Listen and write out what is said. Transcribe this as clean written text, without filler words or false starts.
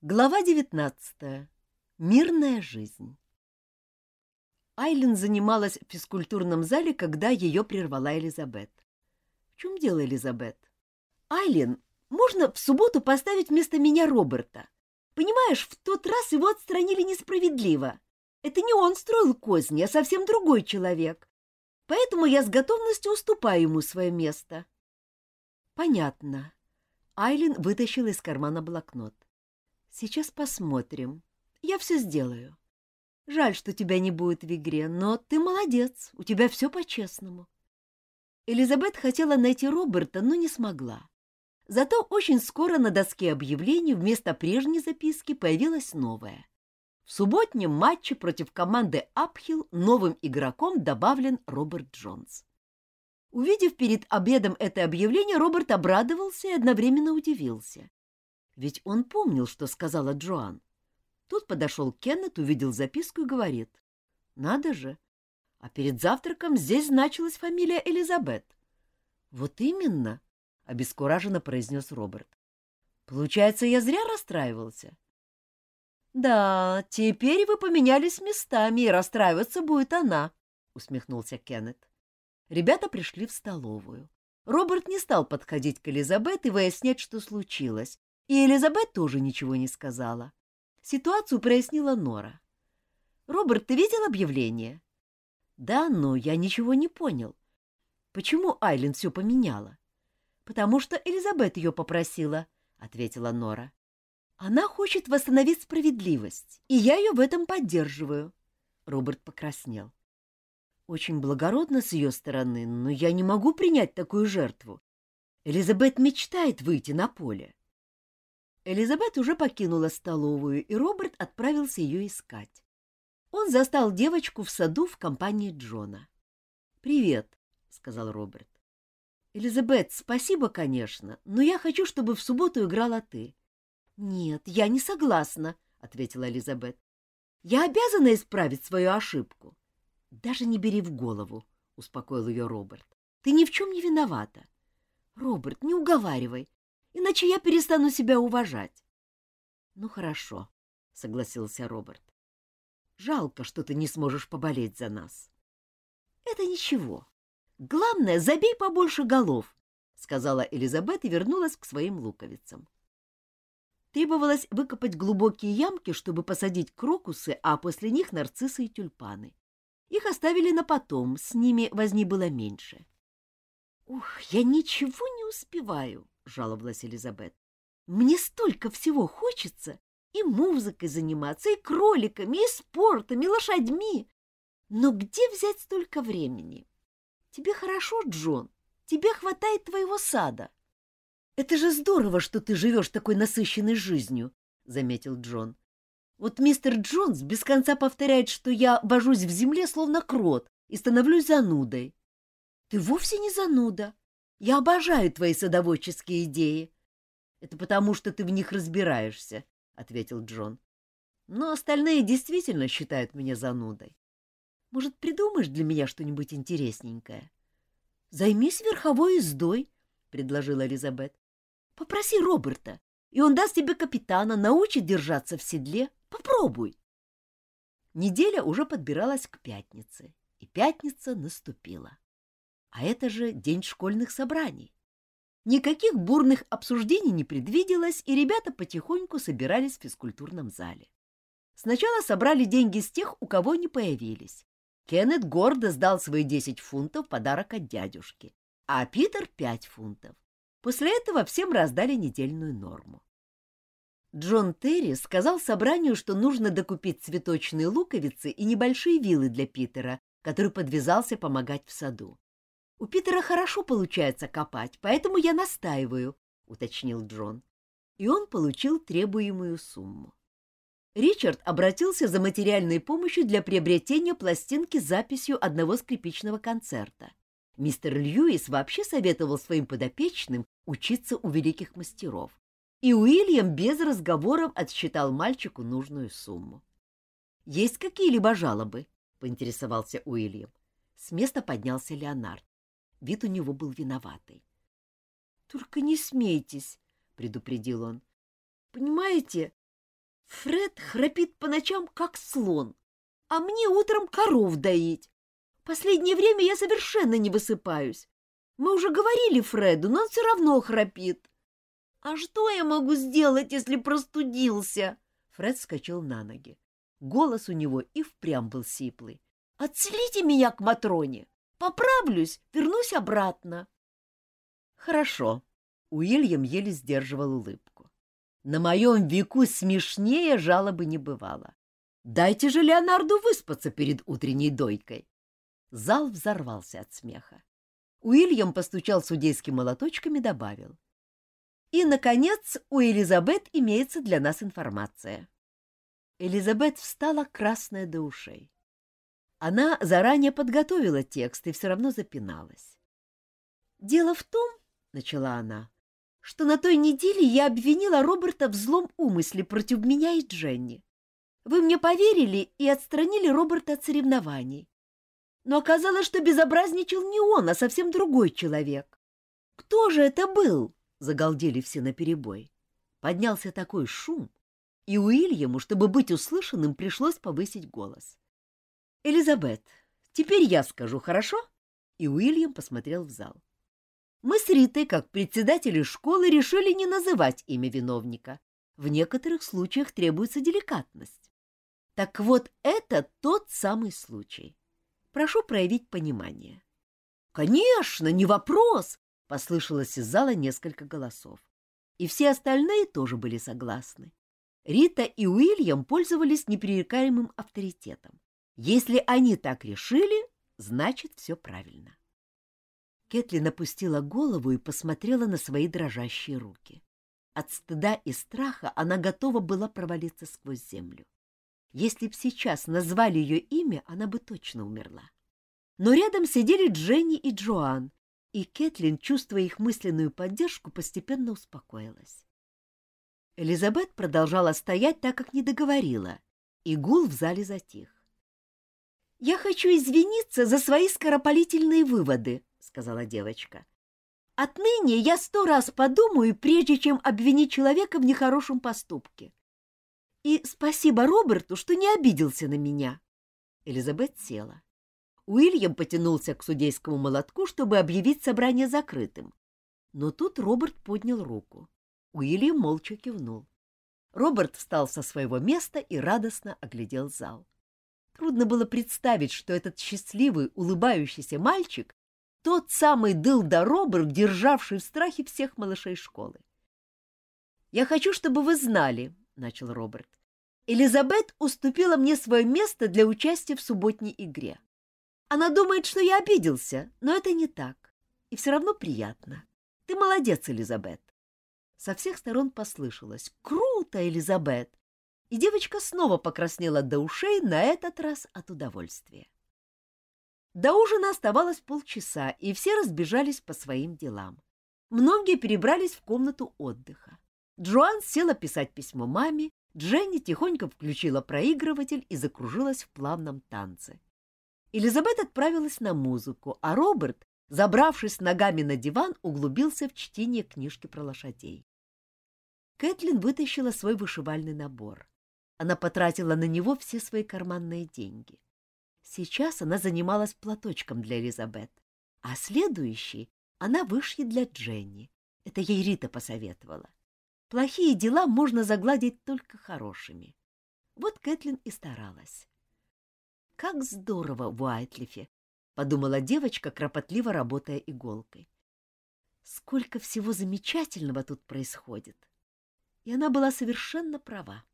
Глава 19. Мирная жизнь. Айлин занималась в физкультурном зале, когда ее прервала Элизабет. — В чем дело, Элизабет? — Айлин, можно в субботу поставить вместо меня Роберта? Понимаешь, в тот раз его отстранили несправедливо. Это не он строил козни, а совсем другой человек. Поэтому я с готовностью уступаю ему свое место. — Понятно. Айлин вытащила из кармана блокнот. Сейчас посмотрим. Я все сделаю. Жаль, что тебя не будет в игре, но ты молодец, у тебя все по-честному. Элизабет хотела найти Роберта, но не смогла. Зато очень скоро на доске объявлений вместо прежней записки появилась новая. В субботнем матче против команды Апхилл новым игроком добавлен Роберт Джонс. Увидев перед обедом это объявление, Роберт обрадовался и одновременно удивился. Ведь он помнил, что сказала Джоан. Тут подошел Кеннет, увидел записку и говорит: «Надо же! А перед завтраком здесь значилась фамилия Элизабет». «Вот именно», — обескураженно произнес Роберт. «Получается, я зря расстраивался». «Да, теперь вы поменялись местами, и расстраиваться будет она», — усмехнулся Кеннет. Ребята пришли в столовую. Роберт не стал подходить к Элизабет и выяснять, что случилось. И Элизабет тоже ничего не сказала. Ситуацию прояснила Нора. «Роберт, ты видел объявление?» «Да, но я ничего не понял. Почему Айлин все поменяла?» «Потому что Элизабет ее попросила», — ответила Нора. «Она хочет восстановить справедливость, и я ее в этом поддерживаю». Роберт покраснел. «Очень благородно с ее стороны, но я не могу принять такую жертву. Элизабет мечтает выйти на поле». Элизабет уже покинула столовую, и Роберт отправился ее искать. Он застал девочку в саду в компании Джона. «Привет», — сказал Роберт. «Элизабет, спасибо, конечно, но я хочу, чтобы в субботу играла ты». «Нет, я не согласна», — ответила Элизабет. «Я обязана исправить свою ошибку». «Даже не бери в голову», — успокоил ее Роберт. «Ты ни в чем не виновата». «Роберт, не уговаривай, иначе я перестану себя уважать». «Ну, хорошо», — согласился Роберт. «Жалко, что ты не сможешь поболеть за нас». «Это ничего. Главное, забей побольше голов», — сказала Элизабет и вернулась к своим луковицам. Требовалось выкопать глубокие ямки, чтобы посадить крокусы, а после них нарциссы и тюльпаны. Их оставили на потом, с ними возни было меньше. «Ух, я ничего не успеваю», — жаловалась Элизабет. «Мне столько всего хочется, и музыкой заниматься, и кроликами, и спортом, и лошадьми. Но где взять столько времени? Тебе хорошо, Джон? Тебе хватает твоего сада». «Это же здорово, что ты живешь такой насыщенной жизнью», — заметил Джон. «Вот мистер Джонс без конца повторяет, что я вожусь в земле, словно крот, и становлюсь занудой». «Ты вовсе не зануда. Я обожаю твои садоводческие идеи». «Это потому, что ты в них разбираешься», — ответил Джон. «Но остальные действительно считают меня занудой. Может, придумаешь для меня что-нибудь интересненькое?» «Займись верховой ездой», — предложила Элизабет. «Попроси Роберта, и он даст тебе капитана, научит держаться в седле. Попробуй». Неделя уже подбиралась к пятнице, и пятница наступила. А это же день школьных собраний. Никаких бурных обсуждений не предвиделось, и ребята потихоньку собирались в физкультурном зале. Сначала собрали деньги с тех, у кого не появились. Кеннет гордо сдал свои 10 фунтов в подарок от дядюшки, а Питер — 5 фунтов. После этого всем раздали недельную норму. Джон Терри сказал собранию, что нужно докупить цветочные луковицы и небольшие вилы для Питера, который подвязался помогать в саду. «У Питера хорошо получается копать, поэтому я настаиваю», — уточнил Джон. И он получил требуемую сумму. Ричард обратился за материальной помощью для приобретения пластинки с записью одного скрипичного концерта. Мистер Льюис вообще советовал своим подопечным учиться у великих мастеров. И Уильям без разговоров отсчитал мальчику нужную сумму. «Есть какие-либо жалобы?» — поинтересовался Уильям. С места поднялся Леонард. Вид у него был виноватый. «Только не смейтесь», — предупредил он. «Понимаете, Фред храпит по ночам, как слон, а мне утром коров доить. Последнее время я совершенно не высыпаюсь. Мы уже говорили Фреду, но он все равно храпит. А что я могу сделать, если простудился? Фред вскочил на ноги. Голос у него и впрямь был сиплый. Отселите меня к Матроне. Поправлюсь, вернусь обратно. Хорошо. Уильям еле сдерживал улыбку. На моем веку смешнее жалобы не бывало. Дайте же Леонарду выспаться перед утренней дойкой. Зал взорвался от смеха. Уильям постучал судейским молоточком и добавил. И, наконец, у Элизабет имеется для нас информация. Элизабет встала красная до ушей. Она заранее подготовила текст и все равно запиналась. «Дело в том, — начала она, — что на той неделе я обвинила Роберта в злом умысле против меня и Дженни. Вы мне поверили и отстранили Роберта от соревнований. Но оказалось, что безобразничал не он, а совсем другой человек. Кто же это был?» — загалдели все наперебой. Поднялся такой шум, и Уильяму, чтобы быть услышанным, пришлось повысить голос. «Элизабет, теперь я скажу, хорошо?» И Уильям посмотрел в зал. «Мы с Ритой, как председатели школы, решили не называть имя виновника. В некоторых случаях требуется деликатность. Так вот, это тот самый случай. Прошу проявить понимание». «Конечно, не вопрос!» — послышалось из зала несколько голосов. И все остальные тоже были согласны. Рита и Уильям пользовались непререкаемым авторитетом. Если они так решили, значит, все правильно. Кэтлин опустила голову и посмотрела на свои дрожащие руки. От стыда и страха она готова была провалиться сквозь землю. Если б сейчас назвали ее имя, она бы точно умерла. Но рядом сидели Дженни и Джоан, и Кэтлин, чувствуя их мысленную поддержку, постепенно успокоилась. Элизабет продолжала стоять, так как не договорила, и гул в зале затих. «Я хочу извиниться за свои скоропалительные выводы», — сказала девочка. «Отныне я 100 раз подумаю, прежде чем обвинить человека в нехорошем поступке. И спасибо Роберту, что не обиделся на меня». Элизабет села. Уильям потянулся к судейскому молотку, чтобы объявить собрание закрытым. Но тут Роберт поднял руку. Уильям молча кивнул. Роберт встал со своего места и радостно оглядел зал. Трудно было представить, что этот счастливый, улыбающийся мальчик — тот самый дылда Роберт, державший в страхе всех малышей школы. «Я хочу, чтобы вы знали, — начал Роберт, — Элизабет уступила мне свое место для участия в субботней игре. Она думает, что я обиделся, но это не так. И все равно приятно. Ты молодец, Элизабет». Со всех сторон послышалось: «Круто, Элизабет!» И девочка снова покраснела до ушей, на этот раз от удовольствия. До ужина оставалось полчаса, и все разбежались по своим делам. Многие перебрались в комнату отдыха. Джоан села писать письмо маме, Дженни тихонько включила проигрыватель и закружилась в плавном танце. Элизабет отправилась на музыку, а Роберт, забравшись ногами на диван, углубился в чтение книжки про лошадей. Кэтлин вытащила свой вышивальный набор. Она потратила на него все свои карманные деньги. Сейчас она занималась платочком для Элизабет, а следующий она вышьет для Дженни. Это ей Рита посоветовала. Плохие дела можно загладить только хорошими. Вот Кэтлин и старалась. «Как здорово в Уайтлифе!» — подумала девочка, кропотливо работая иголкой. «Сколько всего замечательного тут происходит!» И она была совершенно права.